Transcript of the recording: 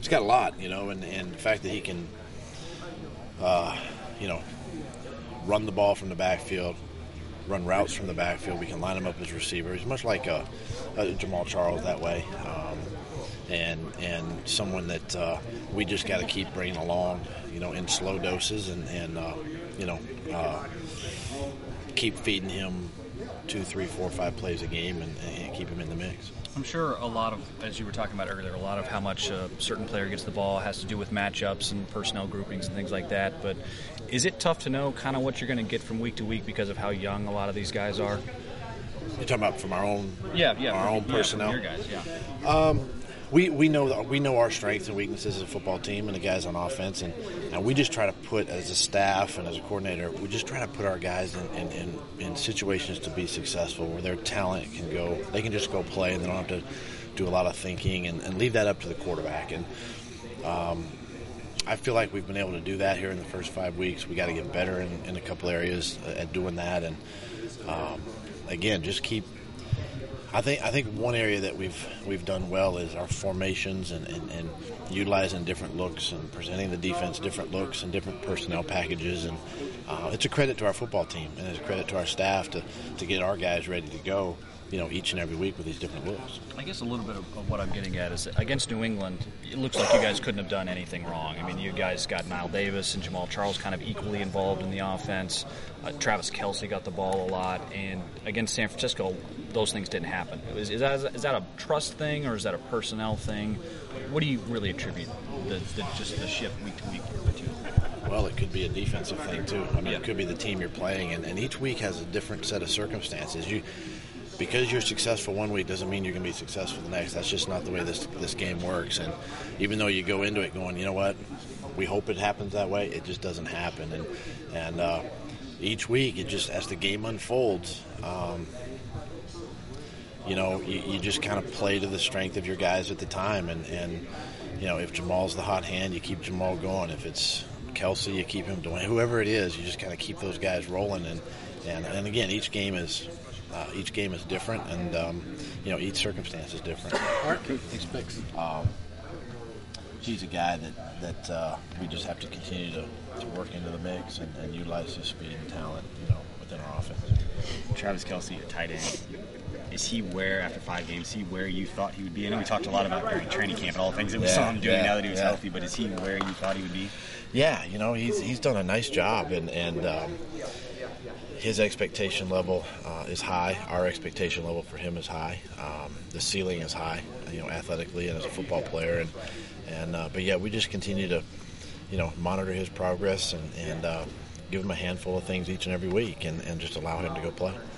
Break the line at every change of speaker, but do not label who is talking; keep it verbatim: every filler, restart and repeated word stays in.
he's got a lot, you know, and, and the fact that he can, uh, you know, run the ball from the backfield, run routes from the backfield. We can line him up as receiver. He's much like a, a Jamal Charles that way, um, and and someone that uh, we just got to keep bringing along, you know, in slow doses, and and uh, you know, uh, keep feeding him two, three, four, five plays a game, and, and keep him in the mix.
I'm sure a lot of, as you were talking about earlier, a lot of how much a certain player gets the ball has to do with matchups and personnel groupings and things like that. But is it tough to know kind of what you're going to get from week to week because of how young a lot of these guys are?
You're talking about from our own,
yeah, yeah,
our
from,
own personnel.
Yeah, from your guys, yeah.
Um, we we know we know our strengths and weaknesses as a football team and the guys on offense, and, and we just try to put, as a staff and as a coordinator, we just try to put our guys in, in, in, in situations to be successful where their talent can go, they can just go play and they don't have to do a lot of thinking, and, and leave that up to the quarterback. And um, I feel like we've been able to do that here in the first five weeks. We got to get better in, in a couple areas at doing that, and um, again, just keep. I think I think one area that we've we've done well is our formations and, and, and utilizing different looks and presenting the defense different looks and different personnel packages, and uh, it's a credit to our football team and it's a credit to our staff to, to get our guys ready to go, you know, each and every week with these different looks.
I guess a little bit of, of what I'm getting at is that against New England, it looks like you guys couldn't have done anything wrong. I mean, you guys got Nile Davis and Jamal Charles kind of equally involved in the offense. Uh, Travis Kelce got the ball a lot, and against San Francisco, those things didn't happen. Is, is, that, is that a trust thing or is that a personnel thing? What do you really attribute the, the, just the shift week to week to?
Well, it could be a defensive thing too. I mean,
yeah.
It could be the team you're playing, and, and each week has a different set of circumstances. You. Because you're successful one week doesn't mean you're going to be successful the next. That's just not the way this this game works. And even though you go into it going, you know what, we hope it happens that way, it just doesn't happen. And and uh, each week, it just as the game unfolds, um, you know, you, you just kind of play to the strength of your guys at the time. And, and you know, if Jamal's the hot hand, you keep Jamal going. If it's Kelce, you keep him doing. Whoever it is, you just kind of keep those guys rolling. And and, and again, each game is. Uh, each game is different, and um, you know, each circumstance is different.
Art expects.
Um, he's a guy that that uh, we just have to continue to, to work into the mix and, and utilize his speed and talent, you know, within our offense.
Travis Kelce, a tight end. Is he where, after five games, is he where you thought he would be? I know we talked a lot about during training camp and all the things that we
yeah,
saw him doing
yeah,
now that he was
yeah.
healthy, but is he where you thought he would be?
Yeah, you know, he's he's done a nice job, and and. Um, His expectation level uh, is high. Our expectation level for him is high. Um, the ceiling is high, you know, athletically and as a football player. And and uh, but yeah, we just continue to, you know, monitor his progress and and uh, give him a handful of things each and every week, and, and just allow him to go play.